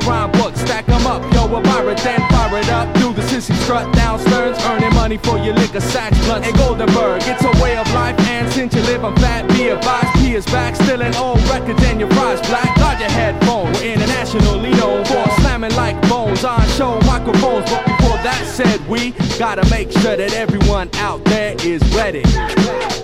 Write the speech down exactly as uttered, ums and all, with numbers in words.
rhyme books, stack them up, yo, a pirate, then fire it up. Do the sissy strut down Stearns, earning money for your liquor, sacks, blunts, and Goldenberg. It's a way of life, and since you live on fat, be advised, P is back, still an old record, and your fries black. Guard your headphones, we're internationally known for slamming like bones on show microphones. But before that said, we gotta make sure that everyone out there is ready.